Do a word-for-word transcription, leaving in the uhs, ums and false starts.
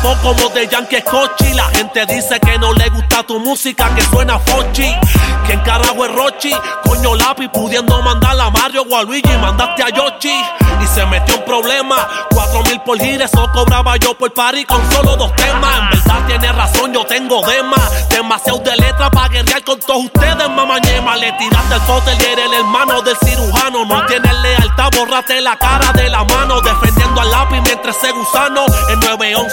voz como de Yankee Scotchy. La gente dice que no le gusta tu música, que suena fochi. ¿Quién carajo es Rochi? Coño lápiz, pudiendo mandar a Mario o a Luigi, mandaste a Yoshi. Y se metió en problemas. Cuatro mil por gira, eso cobraba yo por party con solo dos temas. En verdad tiene razón, yo tengo demás. Demasiado de letra para guerrear con todos ustedes, mamañema. Le tiraste el fotel y eres el hermano del cirujano. No tienes lealtad, borraste la cara de la mano. Defendiendo al lápiz mientras ese gusano. El nueve once